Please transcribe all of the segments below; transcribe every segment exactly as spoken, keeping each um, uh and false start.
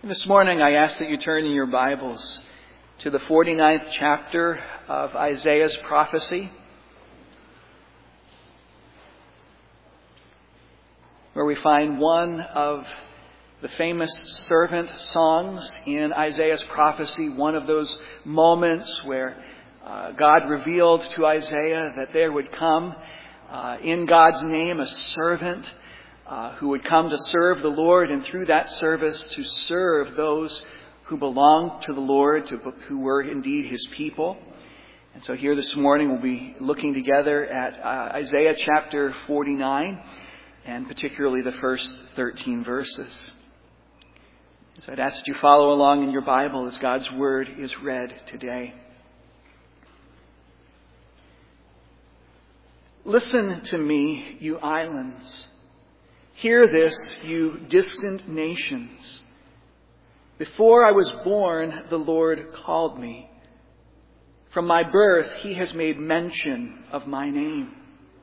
This morning I ask that you turn in your Bibles to the forty-ninth chapter of Isaiah's prophecy, where we find one of the famous servant songs in Isaiah's prophecy, one of those moments where uh, God revealed to Isaiah that there would come uh, in God's name a servant Uh, who would come to serve the Lord, and through that service to serve those who belonged to the Lord, to, who were indeed His people. And so here this morning we'll be looking together at uh, Isaiah chapter forty-nine, and particularly the first thirteen verses. So I'd ask that you follow along in your Bible as God's Word is read today. Listen to me, you islands. Hear this, you distant nations. Before I was born, the Lord called me. From my birth, He has made mention of my name.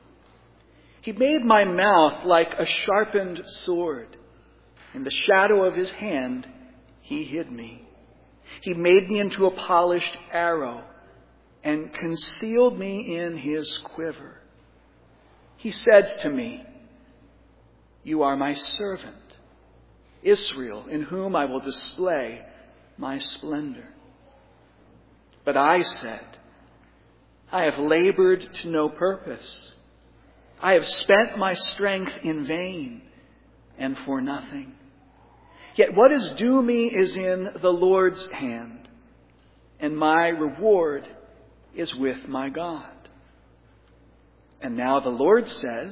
He made my mouth like a sharpened sword. In the shadow of His hand, He hid me. He made me into a polished arrow and concealed me in His quiver. He said to me, "You are my servant, Israel, in whom I will display my splendor." But I said, "I have labored to no purpose. I have spent my strength in vain and for nothing. Yet what is due me is in the Lord's hand, and my reward is with my God." And now the Lord says,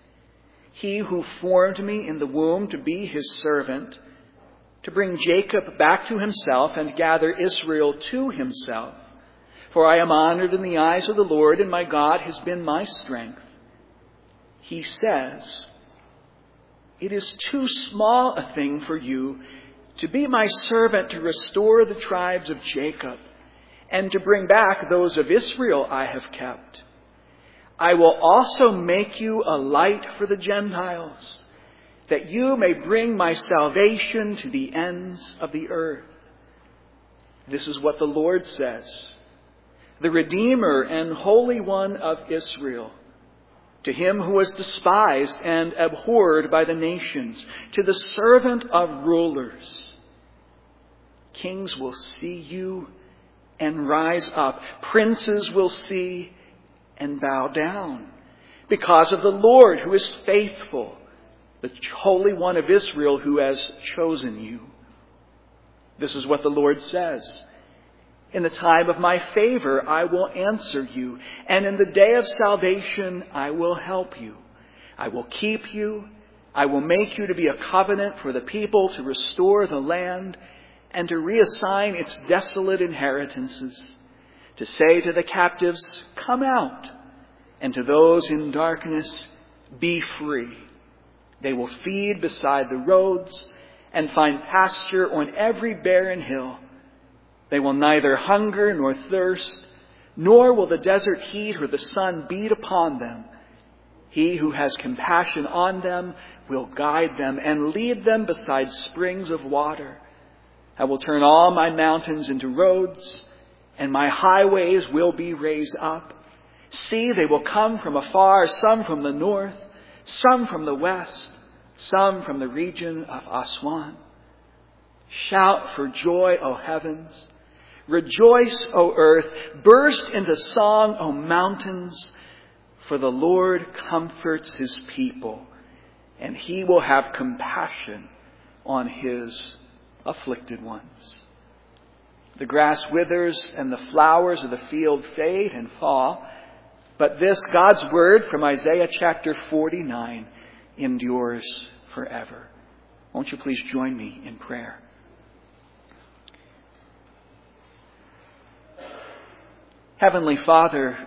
"He who formed me in the womb to be His servant, to bring Jacob back to Himself and gather Israel to Himself. For I am honored in the eyes of the Lord, and my God has been my strength. He says, it is too small a thing for you to be my servant to restore the tribes of Jacob and to bring back those of Israel I have kept. I will also make you a light for the Gentiles, that you may bring my salvation to the ends of the earth." This is what the Lord says, the Redeemer and Holy One of Israel, to Him who was despised and abhorred by the nations, to the servant of rulers. Kings will see you and rise up. Princes will see and bow down, because of the Lord who is faithful, the Holy One of Israel who has chosen you. This is what the Lord says, "In the time of my favor I will answer you, and in the day of salvation I will help you. I will keep you. I will make you to be a covenant for the people, to restore the land and to reassign its desolate inheritances, to say to the captives, 'Come out,' and to those in darkness, 'Be free.' They will feed beside the roads and find pasture on every barren hill. They will neither hunger nor thirst, nor will the desert heat or the sun beat upon them. He who has compassion on them will guide them and lead them beside springs of water. I will turn all my mountains into roads, and my highways will be raised up. See, they will come from afar, some from the north, some from the west, some from the region of Aswan. Shout for joy, O heavens. Rejoice, O earth. Burst into song, O mountains. For the Lord comforts His people, and He will have compassion on His afflicted ones. The grass withers and the flowers of the field fade and fall, but this, God's word from Isaiah chapter forty-nine, endures forever." Won't you please join me in prayer? Heavenly Father,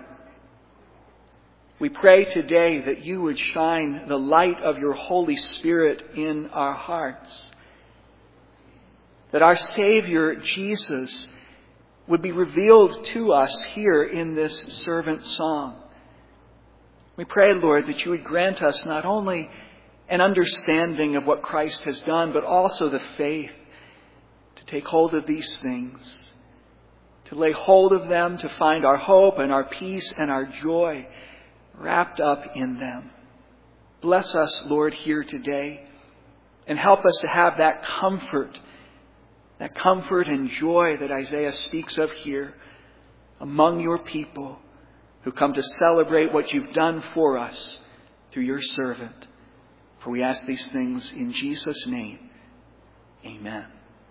we pray today that you would shine the light of your Holy Spirit in our hearts, that our Savior, Jesus, would be revealed to us here in this servant song. We pray, Lord, that you would grant us not only an understanding of what Christ has done, but also the faith to take hold of these things, to lay hold of them, to find our hope and our peace and our joy wrapped up in them. Bless us, Lord, here today, and help us to have that comfort, that comfort and joy that Isaiah speaks of here among your people who come to celebrate what you've done for us through your servant. For we ask these things in Jesus' name. Amen.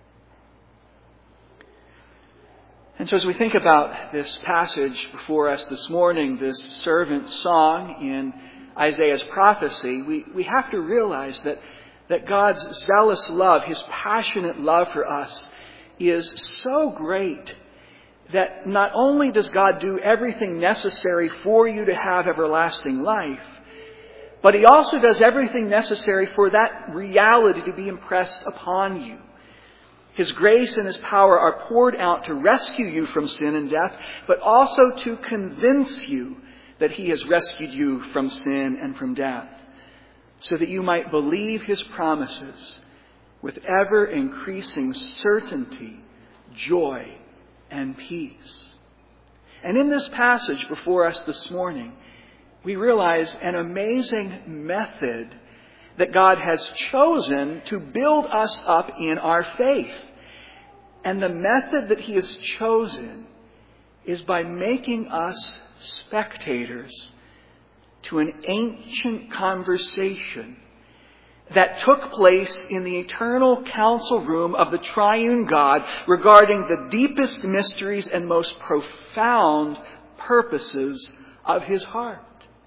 And so as we think about this passage before us this morning, this servant song in Isaiah's prophecy, we, we have to realize that, that God's zealous love, his passionate love for us, is so great that not only does God do everything necessary for you to have everlasting life, but he also does everything necessary for that reality to be impressed upon you. His grace and his power are poured out to rescue you from sin and death, but also to convince you that he has rescued you from sin and from death, so that you might believe his promises with ever-increasing certainty, joy, and peace. And in this passage before us this morning, we realize an amazing method that God has chosen to build us up in our faith. And the method that he has chosen is by making us spectators to an ancient conversation that took place in the eternal council room of the triune God regarding the deepest mysteries and most profound purposes of his heart.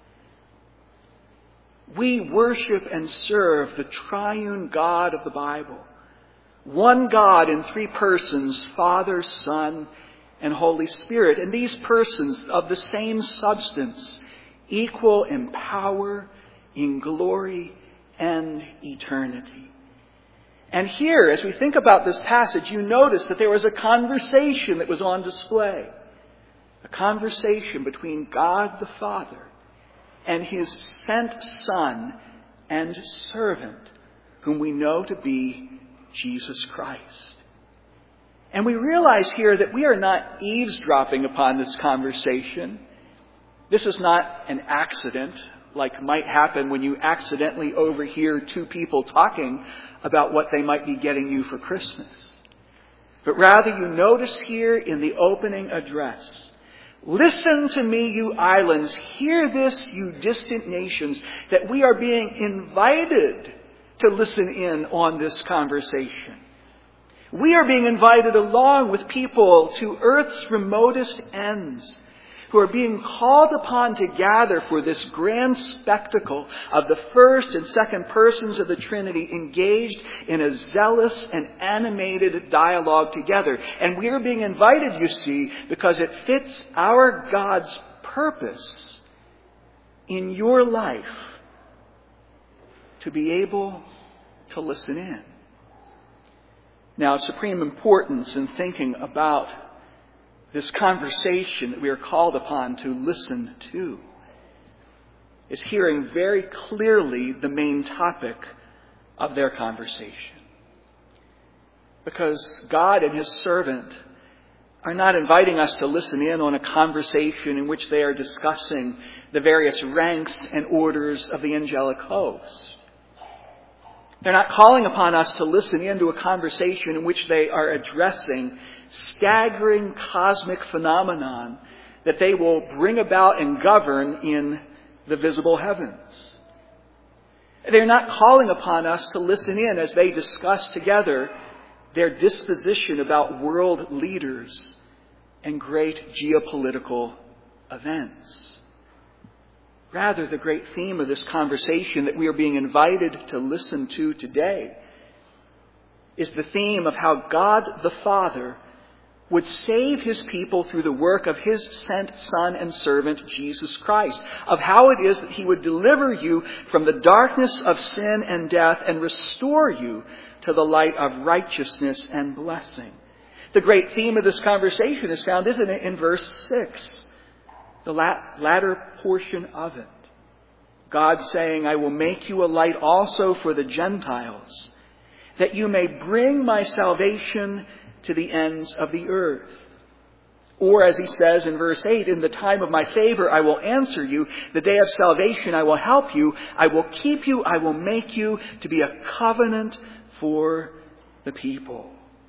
We worship and serve the triune God of the Bible. One God in three persons, Father, Son, and Holy Spirit. And these persons of the same substance, equal in power, in glory, and eternity. And here, as we think about this passage, you notice that there was a conversation that was on display. A conversation between God the Father and his sent Son and servant, whom we know to be Jesus Christ. And we realize here that we are not eavesdropping upon this conversation. This is not an accident, like might happen when you accidentally overhear two people talking about what they might be getting you for Christmas. But rather you notice here in the opening address, listen to me, you islands. Hear this, you distant nations, that we are being invited to listen in on this conversation. We are being invited along with people to earth's remotest ends, who are being called upon to gather for this grand spectacle of the first and second persons of the Trinity engaged in a zealous and animated dialogue together. And we are being invited, you see, because it fits our God's purpose in your life to be able to listen in. Now, of supreme importance in thinking about this conversation that we are called upon to listen to is hearing very clearly the main topic of their conversation. Because God and his servant are not inviting us to listen in on a conversation in which they are discussing the various ranks and orders of the angelic host. They're not calling upon us to listen into a conversation in which they are addressing staggering cosmic phenomenon that they will bring about and govern in the visible heavens. They're not calling upon us to listen in as they discuss together their disposition about world leaders and great geopolitical events. Rather, the great theme of this conversation that we are being invited to listen to today is the theme of how God the Father would save his people through the work of his sent Son and servant, Jesus Christ. Of how it is that he would deliver you from the darkness of sin and death and restore you to the light of righteousness and blessing. The great theme of this conversation is found, isn't it, in verse six. The latter portion of it. God saying, I will make you a light also for the Gentiles, that you may bring my salvation to the ends of the earth. Or as he says in verse eight, in the time of my favor I will answer you. The day of salvation I will help you. I will keep you. I will make you to be a covenant for the people.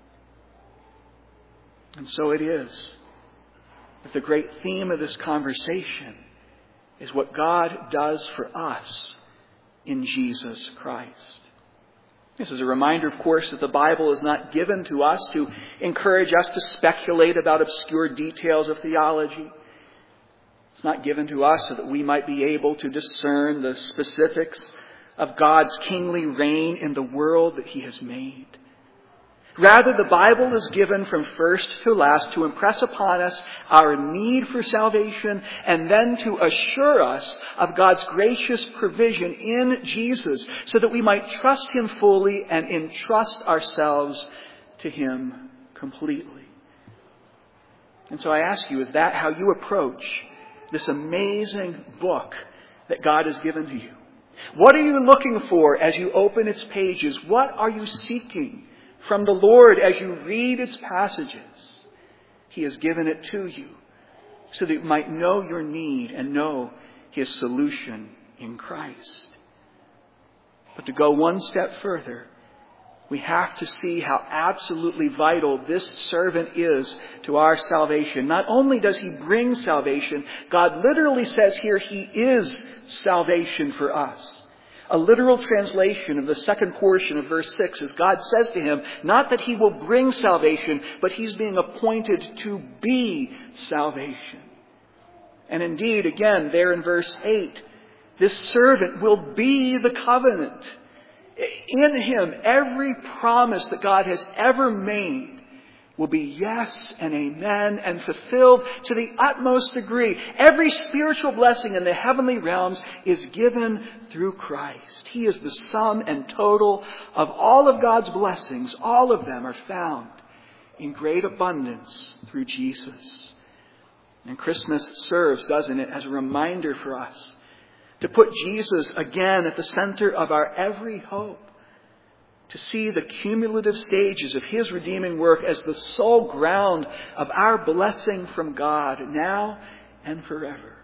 And so it is that the great theme of this conversation is what God does for us in Jesus Christ. This is a reminder, of course, that the Bible is not given to us to encourage us to speculate about obscure details of theology. It's not given to us so that we might be able to discern the specifics of God's kingly reign in the world that He has made. Rather, the Bible is given from first to last to impress upon us our need for salvation and then to assure us of God's gracious provision in Jesus so that we might trust Him fully and entrust ourselves to Him completely. And so I ask you, is that how you approach this amazing book that God has given to you? What are you looking for as you open its pages? What are you seeking from the Lord as you read its passages? He has given it to you so that you might know your need and know His solution in Christ. But to go one step further, we have to see how absolutely vital this servant is to our salvation. Not only does He bring salvation, God literally says here He is salvation for us. A literal translation of the second portion of verse six is God says to him, not that he will bring salvation, but he's being appointed to be salvation. And indeed, again, there in verse eight, this servant will be the covenant. In him, every promise that God has ever made will be yes and amen and fulfilled to the utmost degree. Every spiritual blessing in the heavenly realms is given through Christ. He is the sum and total of all of God's blessings. All of them are found in great abundance through Jesus. And Christmas serves, doesn't it, as a reminder for us to put Jesus again at the center of our every hope. To see the cumulative stages of His redeeming work as the sole ground of our blessing from God now and forever.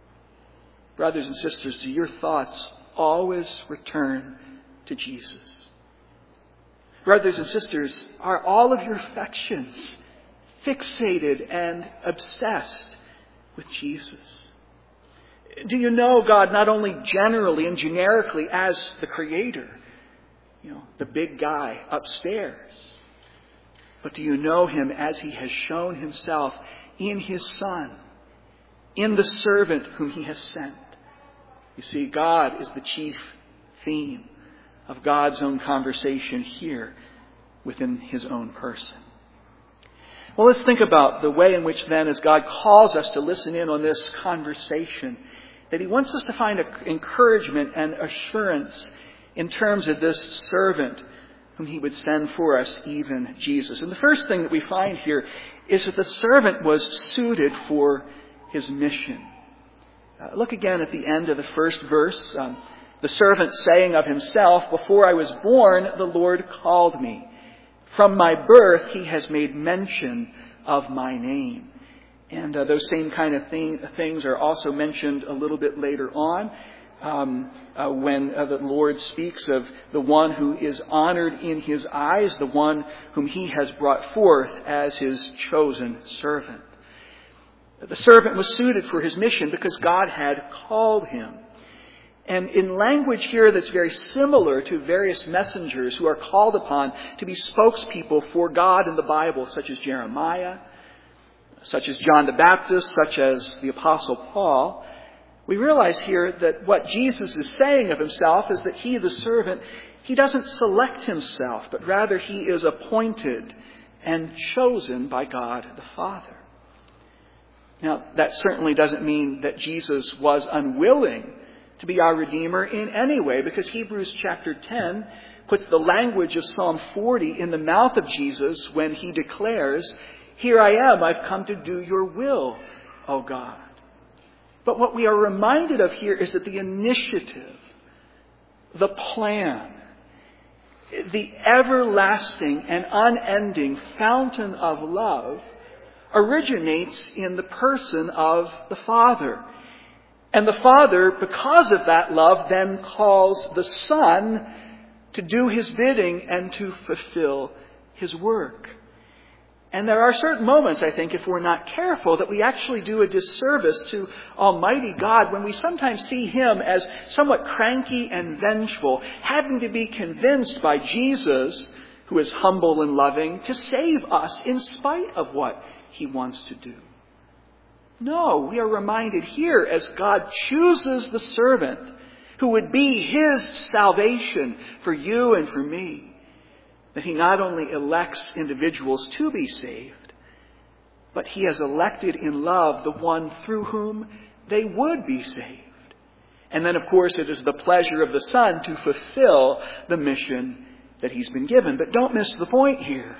Brothers and sisters, do your thoughts always return to Jesus? Brothers and sisters, are all of your affections fixated and obsessed with Jesus? Do you know God not only generally and generically as the Creator, you know, the big guy upstairs, but do you know Him as He has shown Himself in His Son, in the servant whom He has sent? You see, God is the chief theme of God's own conversation here within His own person. Well, let's think about the way in which then, as God calls us to listen in on this conversation, that He wants us to find encouragement and assurance in terms of this servant whom He would send for us, even Jesus. And the first thing that we find here is that the servant was suited for his mission. Uh, look again at the end of the first verse. Um, the servant saying of himself, "Before I was born, the Lord called me. From my birth, He has made mention of my name." And uh, those same kind of thing, things are also mentioned a little bit later on. Um, uh, when uh, the Lord speaks of the one who is honored in His eyes, the one whom He has brought forth as His chosen servant. The servant was suited for his mission because God had called him. And in language here that's very similar to various messengers who are called upon to be spokespeople for God in the Bible, such as Jeremiah, such as John the Baptist, such as the Apostle Paul, we realize here that what Jesus is saying of Himself is that He, the servant, He doesn't select Himself, but rather He is appointed and chosen by God the Father. Now, that certainly doesn't mean that Jesus was unwilling to be our Redeemer in any way, because Hebrews chapter ten puts the language of Psalm forty in the mouth of Jesus when He declares, "Here I am, I've come to do your will, O God." But what we are reminded of here is that the initiative, the plan, the everlasting and unending fountain of love originates in the person of the Father. And the Father, because of that love, then calls the Son to do his bidding and to fulfill his work. And there are certain moments, I think, if we're not careful, that we actually do a disservice to Almighty God when we sometimes see him as somewhat cranky and vengeful, having to be convinced by Jesus, who is humble and loving, to save us in spite of what he wants to do. No, we are reminded here as God chooses the servant who would be his salvation for you and for me, that he not only elects individuals to be saved, but he has elected in love the one through whom they would be saved. And then, of course, it is the pleasure of the Son to fulfill the mission that he's been given. But don't miss the point here.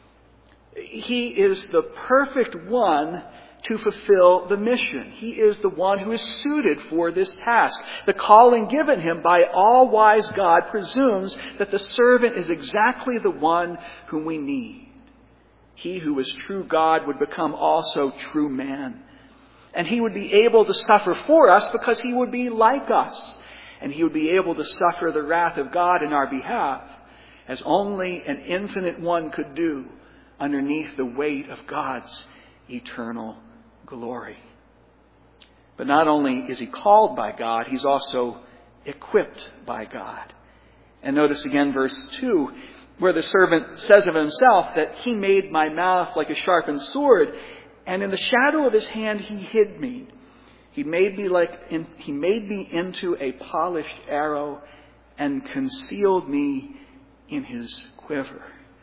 He is the perfect one to fulfill the mission. He is the one who is suited for this task. The calling given him by all-wise God presumes that the servant is exactly the one whom we need. He who is true God would become also true man. And he would be able to suffer for us because he would be like us. And he would be able to suffer the wrath of God in our behalf, as only an infinite one could do underneath the weight of God's eternal glory. But not only is he called by God, he's also equipped by God. And notice again verse two, where the servant says of himself that he made my mouth like a sharpened sword, and in the shadow of his hand he hid me. He made me like in, he made me into a polished arrow and concealed me in his quiver.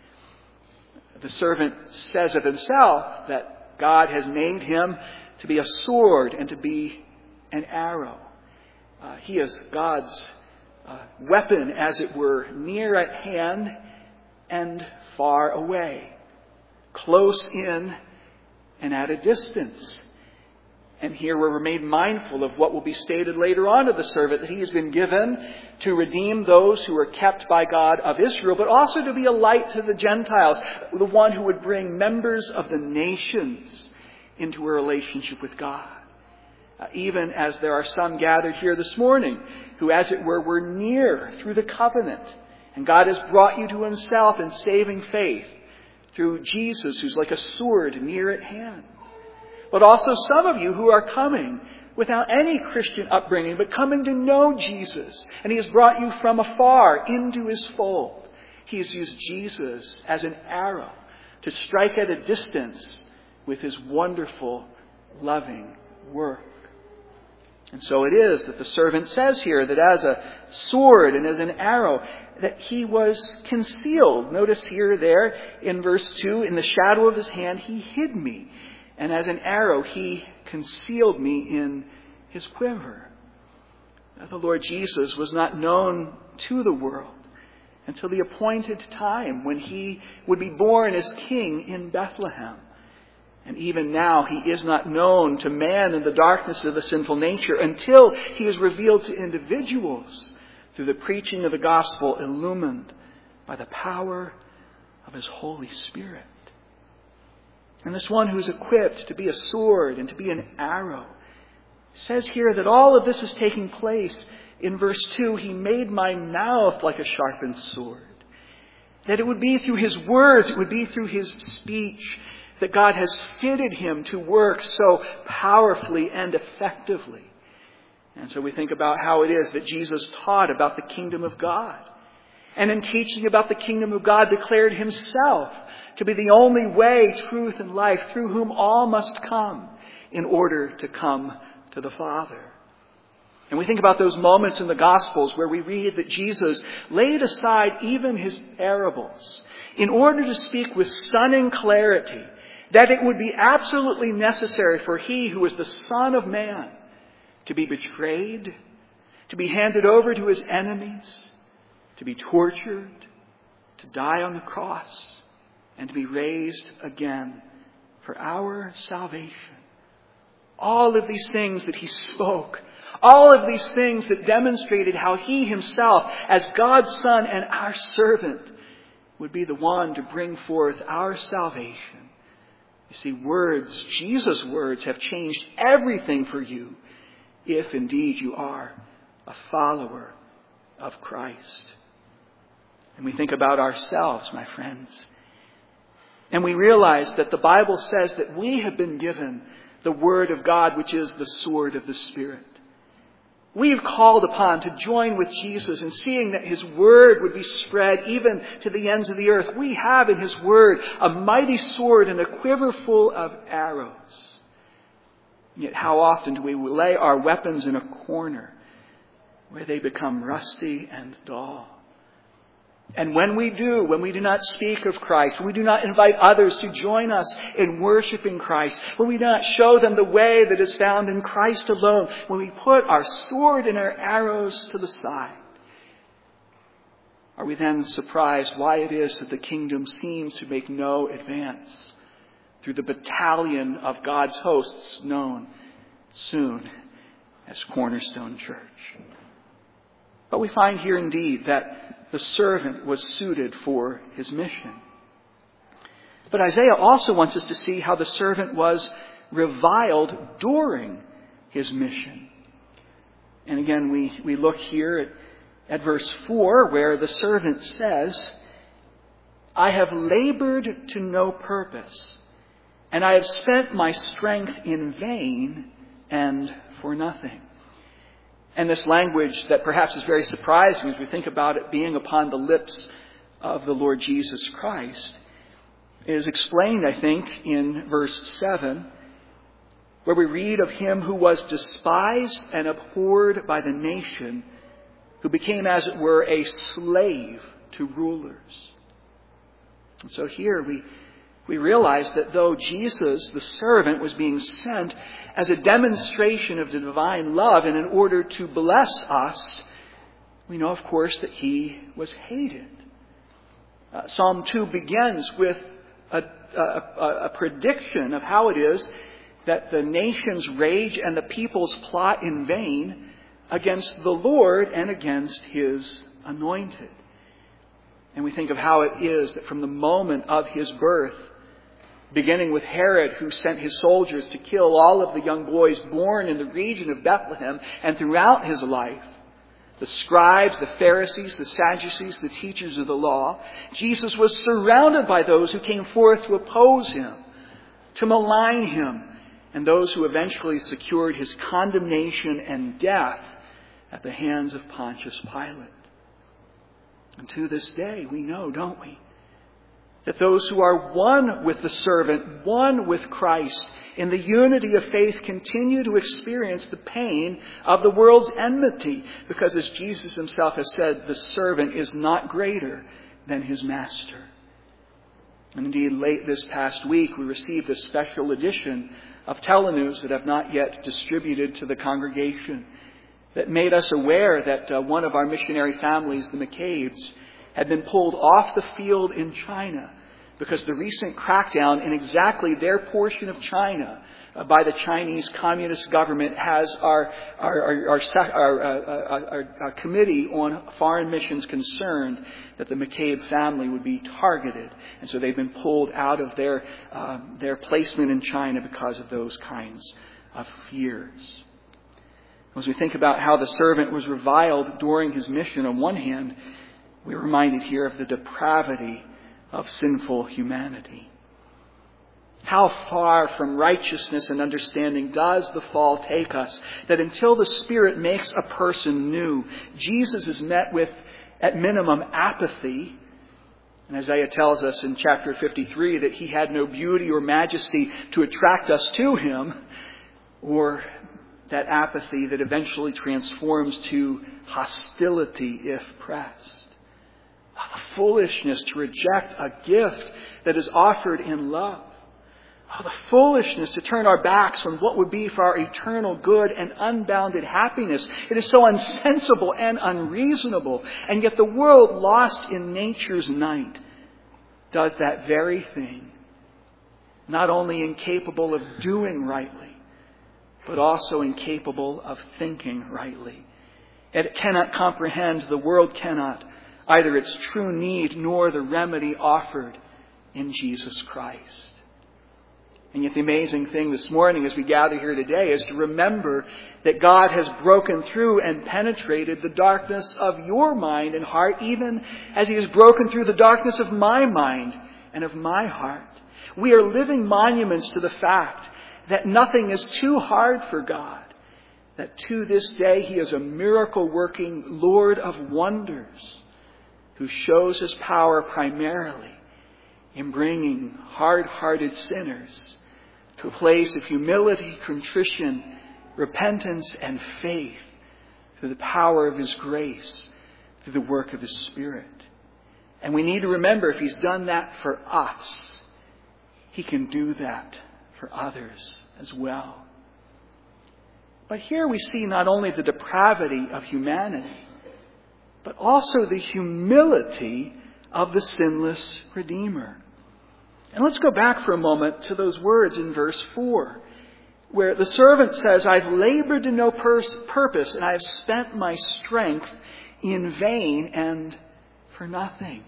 The servant says of himself that God has made him to be a sword and to be an arrow. Uh, he is God's uh, weapon, as it were, near at hand and far away, close in and at a distance. And here we're made mindful of what will be stated later on of the servant, that he has been given to redeem those who are kept by God of Israel, but also to be a light to the Gentiles, the one who would bring members of the nations into a relationship with God. Uh, even as there are some gathered here this morning who, as it were, were near through the covenant. And God has brought you to himself in saving faith through Jesus, who's like a sword near at hand. But also some of you who are coming without any Christian upbringing, but coming to know Jesus. And he has brought you from afar into his fold. He has used Jesus as an arrow to strike at a distance with his wonderful, loving work. And so it is that the servant says here that as a sword and as an arrow, that he was concealed. Notice here, there, in verse two, in the shadow of his hand, he hid me. And as an arrow, he concealed me in his quiver. The Lord Jesus was not known to the world until the appointed time when he would be born as king in Bethlehem. And even now, he is not known to man in the darkness of the sinful nature until he is revealed to individuals through the preaching of the gospel, illumined by the power of his Holy Spirit. And this one who is equipped to be a sword and to be an arrow says here that all of this is taking place in verse two. He made my mouth like a sharpened sword. That it would be through his words, it would be through his speech, that God has fitted him to work so powerfully and effectively. And so we think about how it is that Jesus taught about the kingdom of God. And in teaching about the kingdom of God, declared himself to be the only way, truth, and life, through whom all must come in order to come to the Father. And we think about those moments in the Gospels where we read that Jesus laid aside even his parables in order to speak with stunning clarity that it would be absolutely necessary for he who is the Son of Man to be betrayed, to be handed over to his enemies, to be tortured, to die on the cross, and to be raised again for our salvation. All of these things that he spoke All of these things that demonstrated how he himself, as God's Son and our servant, would be the one to bring forth our salvation. You see, words, Jesus' words, have changed everything for you, if indeed you are a follower of Christ. And we think about ourselves, my friends, and we realize that the Bible says that we have been given the Word of God, which is the sword of the Spirit. We are called upon to join with Jesus in seeing that His Word would be spread even to the ends of the earth. We have in His Word a mighty sword and a quiver full of arrows. Yet how often do we lay our weapons in a corner where they become rusty and dull? And when we do, when we do not speak of Christ, when we do not invite others to join us in worshiping Christ, when we do not show them the way that is found in Christ alone, when we put our sword and our arrows to the side, are we then surprised why it is that the kingdom seems to make no advance through the battalion of God's hosts known soon as Cornerstone Church? But we find here indeed that the servant was suited for his mission. But Isaiah also wants us to see how the servant was reviled during his mission. And again, we, we look here at, at verse four, where the servant says, I have labored to no purpose, and I have spent my strength in vain and for nothing. And this language that perhaps is very surprising as we think about it being upon the lips of the Lord Jesus Christ is explained, I think, in verse seven, where we read of him who was despised and abhorred by the nation, who became, as it were, a slave to rulers. And so here we We realize that though Jesus, the servant, was being sent as a demonstration of the divine love and in order to bless us, we know, of course, that he was hated. Uh, Psalm two begins with a, a, a prediction of how it is that the nations rage and the peoples plot in vain against the Lord and against his anointed. And we think of how it is that from the moment of his birth, beginning with Herod, who sent his soldiers to kill all of the young boys born in the region of Bethlehem, and throughout his life, the scribes, the Pharisees, the Sadducees, the teachers of the law, Jesus was surrounded by those who came forth to oppose him, to malign him, and those who eventually secured his condemnation and death at the hands of Pontius Pilate. And to this day, we know, don't we, that those who are one with the servant, one with Christ, in the unity of faith, continue to experience the pain of the world's enmity. Because as Jesus himself has said, the servant is not greater than his master. And indeed, late this past week, we received a special edition of Telenews that I've not yet distributed to the congregation, that made us aware that uh, one of our missionary families, the McCabe's, had been pulled off the field in China because the recent crackdown in exactly their portion of China uh, by the Chinese Communist government has our our our, our, our, uh, our, our committee on foreign missions concerned that the McCabe family would be targeted, and so they've been pulled out of their uh, their placement in China because of those kinds of fears. As we think about how the servant was reviled during his mission, on one hand, we're reminded here of the depravity of sinful humanity. How far from righteousness and understanding does the fall take us, that until the Spirit makes a person new, Jesus is met with, at minimum, apathy. And Isaiah tells us in chapter fifty-three that he had no beauty or majesty to attract us to him, or that apathy that eventually transforms to hostility if pressed. The foolishness to reject a gift that is offered in love. Oh, the foolishness to turn our backs on what would be for our eternal good and unbounded happiness. It is so unsensible and unreasonable. And yet the world, lost in nature's night, does that very thing. Not only incapable of doing rightly, but also incapable of thinking rightly. It cannot comprehend, the world cannot, either its true need nor the remedy offered in Jesus Christ. And yet the amazing thing this morning as we gather here today is to remember that God has broken through and penetrated the darkness of your mind and heart, even as He has broken through the darkness of my mind and of my heart. We are living monuments to the fact that nothing is too hard for God, that to this day He is a miracle-working Lord of wonders who shows His power primarily in bringing hard-hearted sinners to a place of humility, contrition, repentance, and faith through the power of His grace, through the work of His Spirit. And we need to remember, if He's done that for us, He can do that for others as well. But here we see not only the depravity of humanity, but also the humility of the sinless Redeemer. And let's go back for a moment to those words in verse four, where the servant says, I've labored to no pers- purpose, and I've spent my strength in vain and for nothing.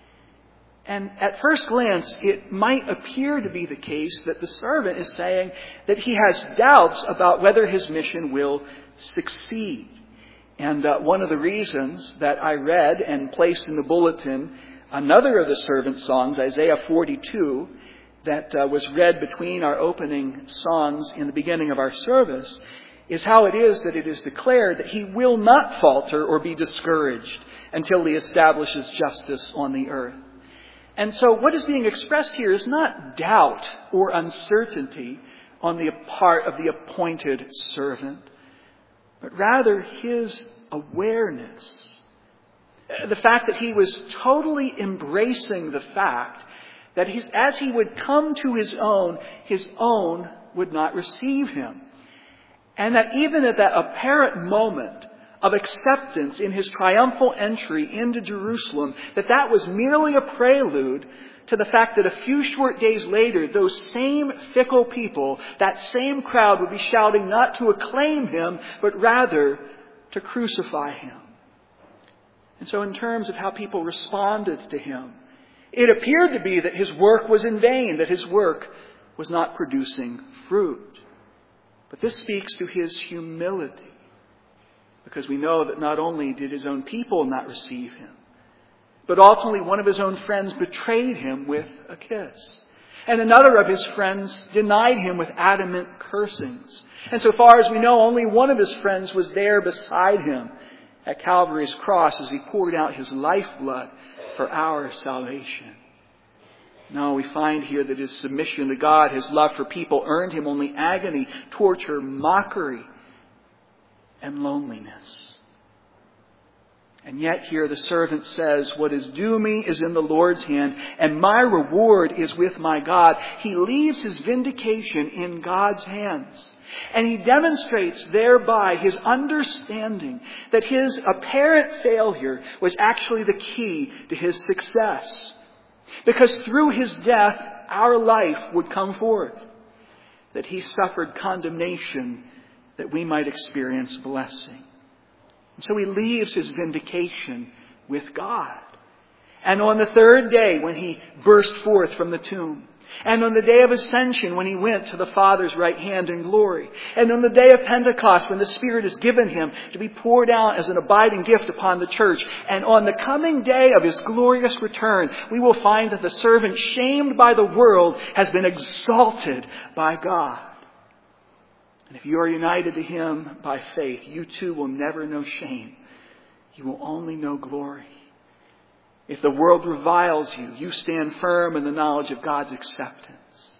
And at first glance, it might appear to be the case that the servant is saying that he has doubts about whether his mission will succeed. And uh, one of the reasons that I read and placed in the bulletin another of the servant's songs, Isaiah forty-two, that uh, was read between our opening songs in the beginning of our service, is how it is that it is declared that He will not falter or be discouraged until He establishes justice on the earth. And so what is being expressed here is not doubt or uncertainty on the part of the appointed servant, but rather his awareness. The fact that he was totally embracing the fact that he's, as he would come to his own, his own would not receive him. And that even at that apparent moment of acceptance in his triumphal entry into Jerusalem, that that was merely a prelude to the fact that a few short days later, those same fickle people, that same crowd would be shouting not to acclaim him, but rather to crucify him. And so in terms of how people responded to him, it appeared to be that his work was in vain, that his work was not producing fruit. But this speaks to his humility, because we know that not only did his own people not receive him, but ultimately one of his own friends betrayed him with a kiss. And another of his friends denied him with adamant cursings. And so far as we know, only one of his friends was there beside him at Calvary's cross as he poured out his lifeblood for our salvation. No, we find here that his submission to God, his love for people, earned him only agony, torture, mockery, and loneliness. And yet here the servant says, what is due me is in the Lord's hand, and my reward is with my God. He leaves his vindication in God's hands. And he demonstrates thereby his understanding that his apparent failure was actually the key to his success. Because through his death, our life would come forth. That he suffered condemnation that we might experience blessing. And so he leaves his vindication with God. And on the third day, when he burst forth from the tomb, and on the day of ascension, when he went to the Father's right hand in glory, and on the day of Pentecost, when the Spirit is given him to be poured out as an abiding gift upon the church, and on the coming day of his glorious return, we will find that the servant, shamed by the world, has been exalted by God. And if you are united to him by faith, you too will never know shame. You will only know glory. If the world reviles you, you stand firm in the knowledge of God's acceptance.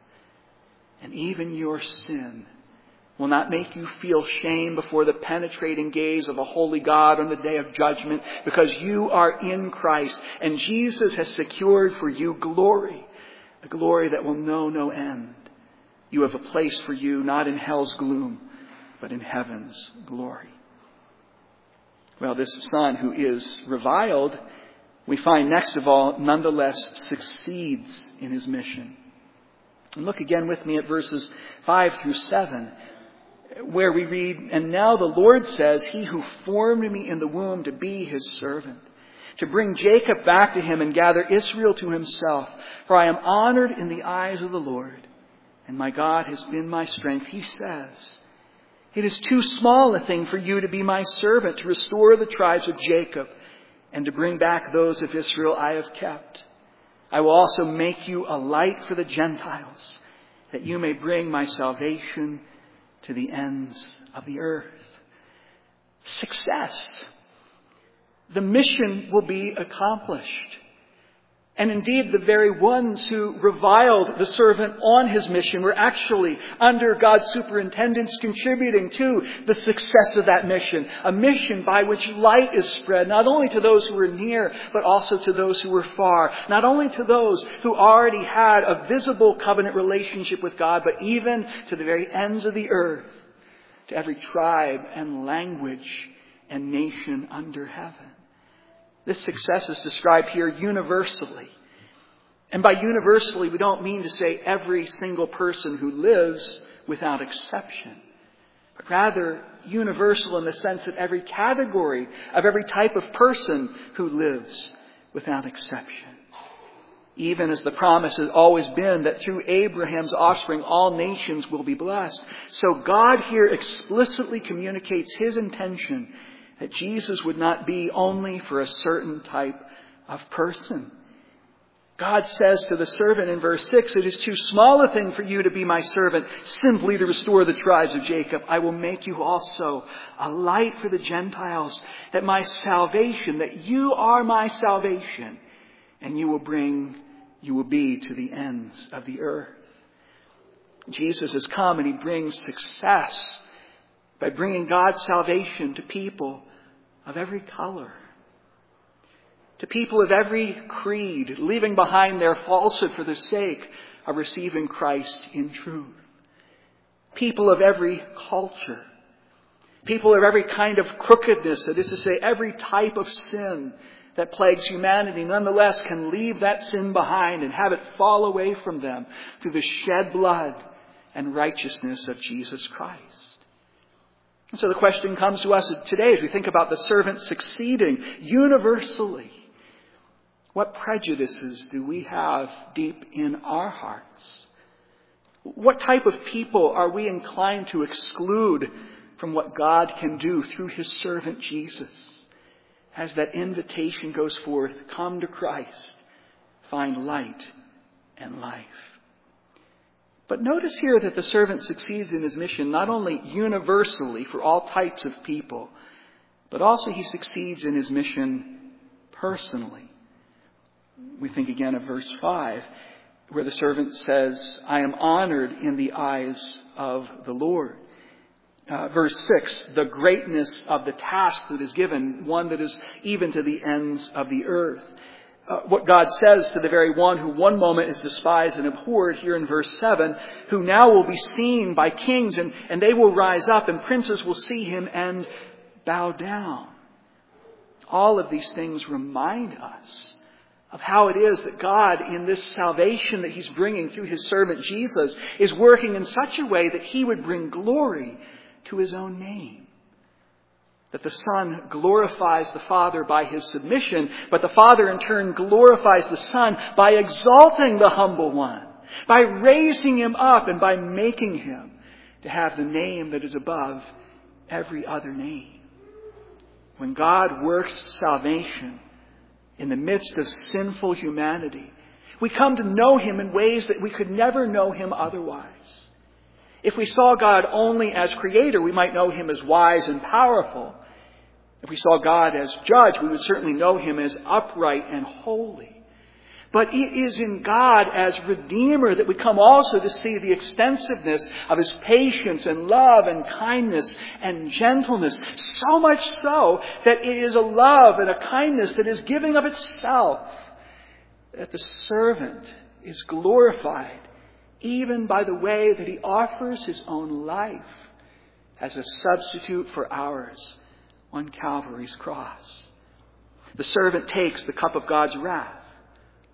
And even your sin will not make you feel shame before the penetrating gaze of a holy God on the day of judgment, because you are in Christ and Jesus has secured for you glory, a glory that will know no end. You have a place for you not in hell's gloom, but in heaven's glory. Well, this son who is reviled, we find next of all, nonetheless succeeds in his mission. And look again with me at verses five through seven. where we read, "And now the Lord says, He who formed me in the womb to be His servant, to bring Jacob back to Him and gather Israel to Himself. For I am honored in the eyes of the Lord, and my God has been my strength." He says, "It is too small a thing for you to be my servant, to restore the tribes of Jacob and to bring back those of Israel I have kept. I will also make you a light for the Gentiles, that you may bring my salvation to the ends of the earth." Success. The mission will be accomplished. And indeed, the very ones who reviled the servant on his mission were actually, under God's superintendence, contributing to the success of that mission. A mission by which light is spread, not only to those who were near, but also to those who were far. Not only to those who already had a visible covenant relationship with God, but even to the very ends of the earth, to every tribe and language and nation under heaven. This success is described here universally. And by universally, we don't mean to say every single person who lives without exception, but rather universal in the sense that every category of every type of person who lives without exception. Even as the promise has always been that through Abraham's offspring all nations will be blessed, so God here explicitly communicates His intention that Jesus would not be only for a certain type of person. God says to the servant in verse six, "It is too small a thing for you to be my servant, simply to restore the tribes of Jacob. I will make you also a light for the Gentiles, that my salvation, that you are my salvation, and you will bring, you will be to the ends of the earth." Jesus has come and He brings success by bringing God's salvation to people of every color, to people of every creed, leaving behind their falsehood for the sake of receiving Christ in truth. People of every culture, people of every kind of crookedness, that is to say, every type of sin that plagues humanity, nonetheless can leave that sin behind and have it fall away from them through the shed blood and righteousness of Jesus Christ. And so the question comes to us today as we think about the servant succeeding universally. What prejudices do we have deep in our hearts? What type of people are we inclined to exclude from what God can do through His servant Jesus? As that invitation goes forth, come to Christ, find light and life. But notice here that the servant succeeds in his mission not only universally for all types of people, but also he succeeds in his mission personally. We think again of verse five, where the servant says, "I am honored in the eyes of the Lord." Uh, verse six, the greatness of the task that is given, one that is even to the ends of the earth. Uh, what God says to the very one who one moment is despised and abhorred, here in verse seven, who now will be seen by kings, and, and they will rise up, and princes will see Him and bow down. All of these things remind us of how it is that God, in this salvation that He's bringing through His servant Jesus, is working in such a way that He would bring glory to His own name. That the Son glorifies the Father by His submission, but the Father in turn glorifies the Son by exalting the humble one, by raising Him up, and by making Him to have the name that is above every other name. When God works salvation in the midst of sinful humanity, we come to know Him in ways that we could never know Him otherwise. If we saw God only as creator, we might know Him as wise and powerful. If we saw God as judge, we would certainly know Him as upright and holy. But it is in God as Redeemer that we come also to see the extensiveness of His patience and love and kindness and gentleness. So much so that it is a love and a kindness that is giving of itself, that the servant is glorified even by the way that He offers His own life as a substitute for ours on Calvary's cross. The servant takes the cup of God's wrath,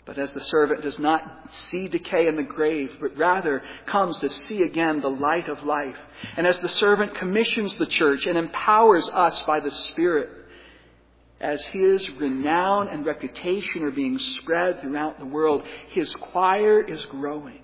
But as the servant does not see decay in the grave, but rather comes to see again the light of life. And as the servant commissions the church and empowers us by the Spirit, as his renown and reputation are being spread throughout the world, his choir is growing.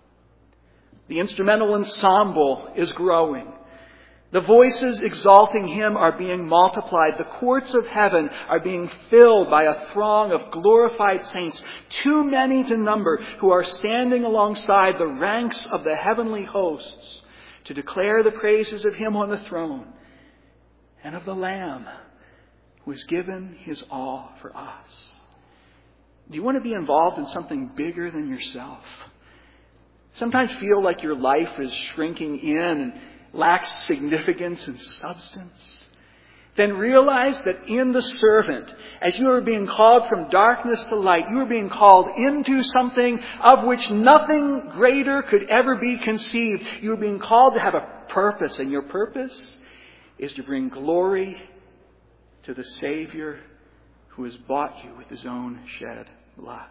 The instrumental ensemble is growing. The voices exalting him are being multiplied. The courts of heaven are being filled by a throng of glorified saints, too many to number, who are standing alongside the ranks of the heavenly hosts to declare the praises of him on the throne and of the Lamb who has given his all for us. Do you want to be involved in something bigger than yourself? Sometimes feel like your life is shrinking in and lacks significance and substance? Then realize that in the servant, as you are being called from darkness to light, you are being called into something of which nothing greater could ever be conceived. You are being called to have a purpose, and your purpose is to bring glory to the Savior who has bought you with his own shed blood.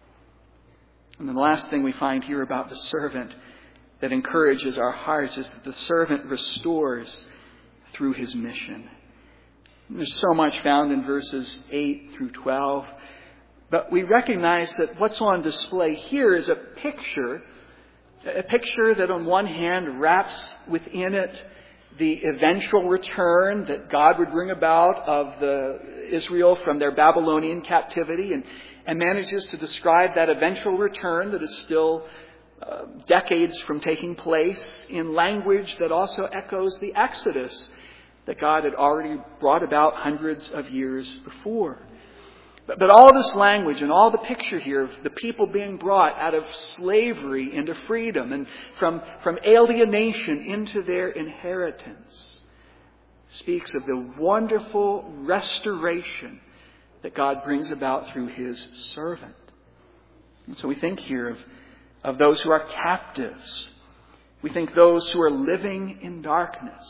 And the last thing we find here about the servant that encourages our hearts is that the servant restores through his mission. And there's so much found in verses eight through twelve. But we recognize that what's on display here is a picture, a picture that on one hand wraps within it the eventual return that God would bring about of the Israel from their Babylonian captivity, and, and manages to describe that eventual return that is still Uh, decades from taking place in language that also echoes the Exodus that God had already brought about hundreds of years before. But, but all this language and all the picture here of the people being brought out of slavery into freedom and from, from alienation into their inheritance speaks of the wonderful restoration that God brings about through his servant. And so we think here of Of those who are captives. We think those who are living in darkness.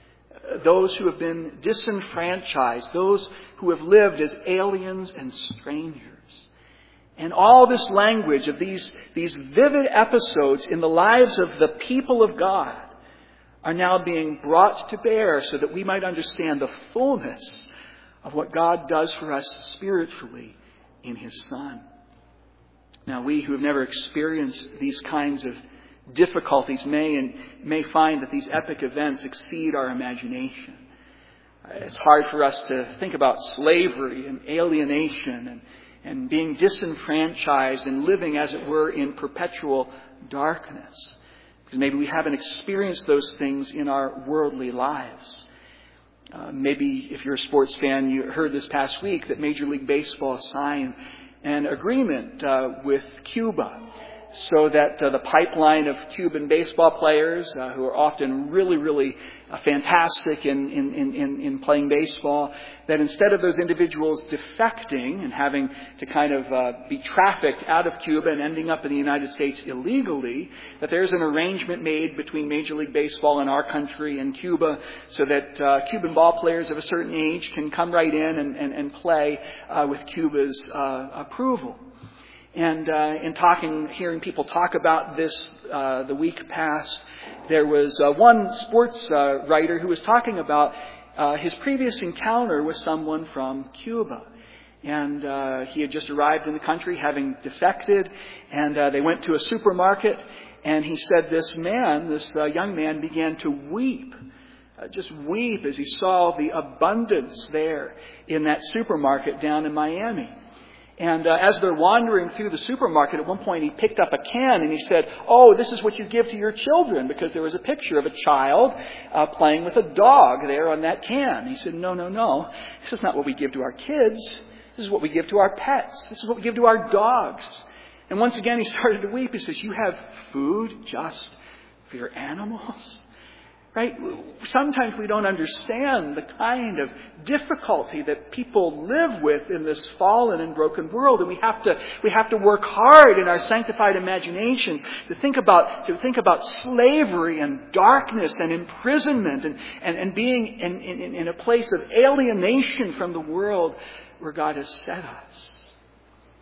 Those who have been disenfranchised. Those who have lived as aliens and strangers. And all this language of these, these vivid episodes in the lives of the people of God are now being brought to bear so that we might understand the fullness of what God does for us spiritually in his Son. Now, we who have never experienced these kinds of difficulties may and may find that these epic events exceed our imagination. It's hard for us to think about slavery and alienation and, and being disenfranchised and living, as it were, in perpetual darkness. Because maybe we haven't experienced those things in our worldly lives. Uh, maybe if you're a sports fan, you heard this past week that Major League Baseball signed an agreement uh, with Cuba so that uh, the pipeline of Cuban baseball players uh, who are often really, really uh, fantastic in, in, in, in playing baseball, that instead of those individuals defecting and having to kind of uh, be trafficked out of Cuba and ending up in the United States illegally, that there's an arrangement made between Major League Baseball and our country and Cuba so that uh, Cuban ball players of a certain age can come right in and, and, and play uh, with Cuba's uh, approval. And uh, in talking, hearing people talk about this uh, the week past, there was uh, one sports uh, writer who was talking about uh, his previous encounter with someone from Cuba. And uh, he had just arrived in the country having defected, and uh, they went to a supermarket, and he said this man, this uh, young man, began to weep. Uh, just weep as he saw the abundance there in that supermarket down in Miami. And uh, as they're wandering through the supermarket, at one point he picked up a can and he said, "Oh, this is what you give to your children," because there was a picture of a child uh, playing with a dog there on that can. He said, no, no, no. This is not what we give to our kids. This is what we give to our pets. This is what we give to our dogs. And once again he started to weep. He says, "You have food just for your animals?" Right? Sometimes we don't understand the kind of difficulty that people live with in this fallen and broken world, and we have to we have to work hard in our sanctified imagination to think about to think about slavery and darkness and imprisonment and and, and being in, in, in a place of alienation from the world where God has set us.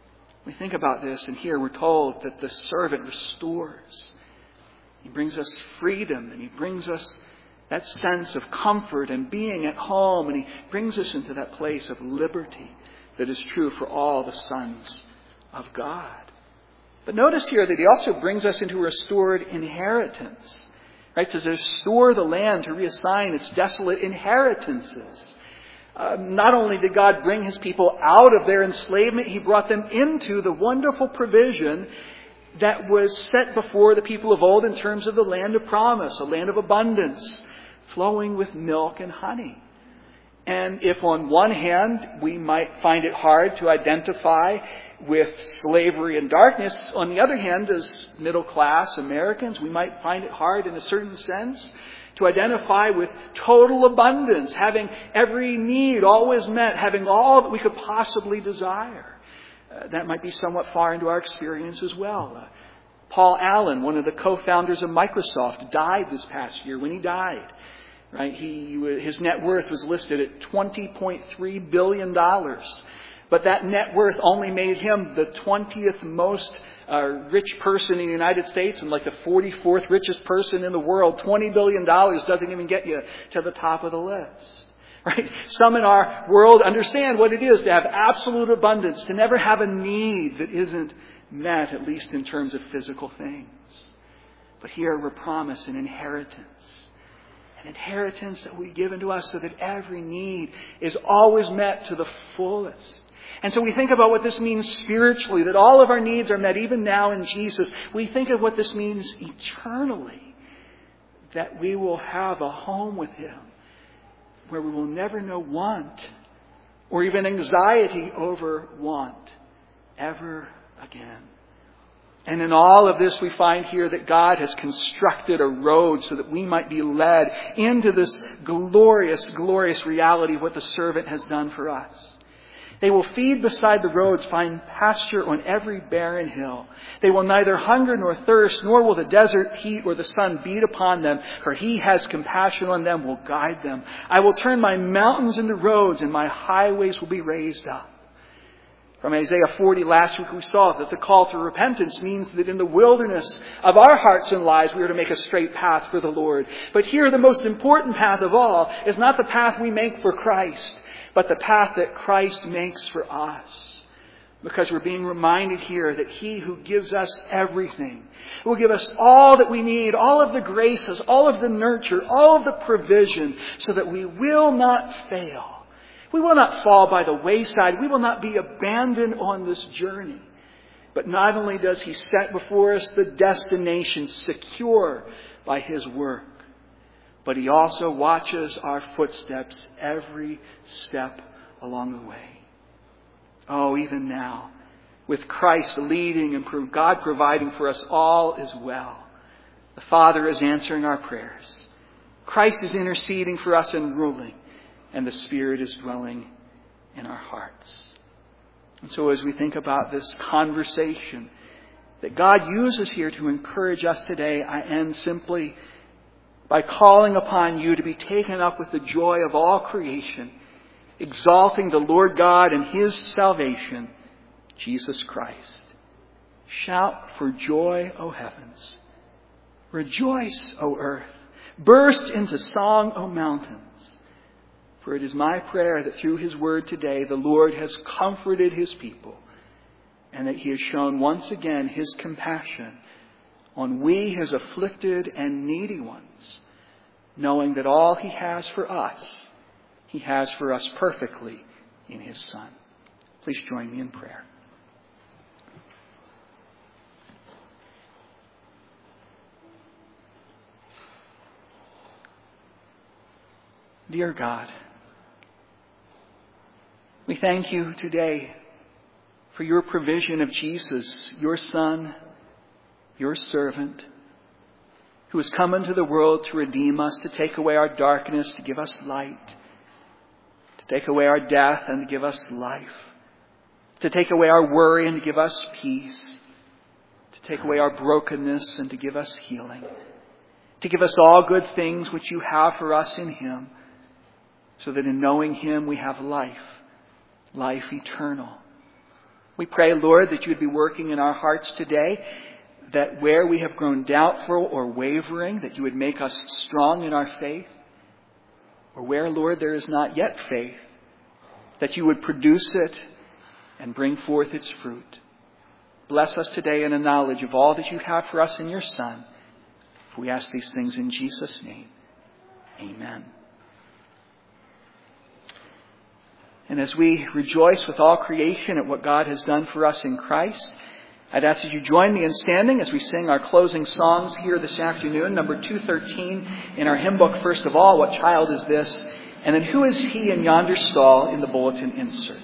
We think about this, and here we're told that the servant restores. He brings us freedom, and he brings us that sense of comfort and being at home, and he brings us into that place of liberty that is true for all the sons of God. But notice here that he also brings us into a restored inheritance. Right? To restore the land, to reassign its desolate inheritances. Uh, not only did God bring his people out of their enslavement, he brought them into the wonderful provision that was set before the people of old in terms of the land of promise, a land of abundance, flowing with milk and honey. And if on one hand we might find it hard to identify with slavery and darkness, on the other hand, as middle-class Americans, we might find it hard in a certain sense to identify with total abundance, having every need always met, having all that we could possibly desire. Uh, that might be somewhat far into our experience as well. Uh, Paul Allen, one of the co-founders of Microsoft, died this past year. When he died, right, he his net worth was listed at twenty point three billion dollars. But that net worth only made him the twentieth most uh, rich person in the United States and like the forty-fourth richest person in the world. twenty billion dollars doesn't even get you to the top of the list. Right? Some in our world understand what it is to have absolute abundance, to never have a need that isn't met, at least in terms of physical things. But here we're promised an inheritance. An inheritance that will be given to us so that every need is always met to the fullest. And so we think about what this means spiritually, that all of our needs are met even now in Jesus. We think of what this means eternally, that we will have a home with him where we will never know want or even anxiety over want ever again. And in all of this, we find here that God has constructed a road so that we might be led into this glorious, glorious reality of what the servant has done for us. They will feed beside the roads, find pasture on every barren hill. They will neither hunger nor thirst, nor will the desert heat or the sun beat upon them, for he has compassion on them, will guide them. I will turn my mountains into roads, and my highways will be raised up. From Isaiah forty last week we saw that the call to repentance means that in the wilderness of our hearts and lives we are to make a straight path for the Lord. But here the most important path of all is not the path we make for Christ, but the path that Christ makes for us. Because we're being reminded here that he who gives us everything will give us all that we need, all of the graces, all of the nurture, all of the provision, so that we will not fail. We will not fall by the wayside. We will not be abandoned on this journey. But not only does he set before us the destination secure by his work, but he also watches our footsteps every step along the way. Oh, even now, with Christ leading and God providing for us, all is well. The Father is answering our prayers. Christ is interceding for us and ruling. And the Spirit is dwelling in our hearts. And so as we think about this conversation that God uses here to encourage us today, I end simply by calling upon you to be taken up with the joy of all creation, exalting the Lord God and his salvation, Jesus Christ. Shout for joy, O heavens. Rejoice, O earth. Burst into song, O mountains. For it is my prayer that through his word today, the Lord has comforted his people and that he has shown once again his compassion on we, his afflicted and needy ones, knowing that all he has for us, he has for us perfectly in his Son. Please join me in prayer. Dear God, we thank you today for your provision of Jesus, your Son, your servant, who has come into the world to redeem us, to take away our darkness, to give us light, to take away our death and to give us life, to take away our worry and to give us peace, to take away our brokenness and to give us healing, to give us all good things which you have for us in him, so that in knowing him we have life, life eternal. We pray, Lord, that you would be working in our hearts today, that where we have grown doubtful or wavering, that you would make us strong in our faith. Or where, Lord, there is not yet faith, that you would produce it and bring forth its fruit. Bless us today in a knowledge of all that you have for us in your Son. For we ask these things in Jesus' name. Amen. And as we rejoice with all creation at what God has done for us in Christ, I'd ask that you join me in standing as we sing our closing songs here this afternoon, number two thirteen in our hymn book. First of all, What Child Is This? And then Who Is He in Yonder Stall in the bulletin insert.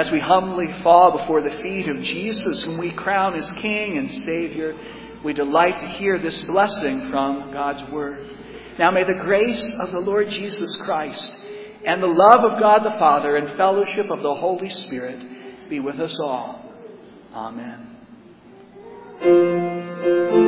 as we humbly fall before the feet of Jesus, whom we crown as King and Savior, we delight to hear this blessing from God's Word. Now may the grace of the Lord Jesus Christ and the love of God the Father and fellowship of the Holy Spirit be with us all. Amen.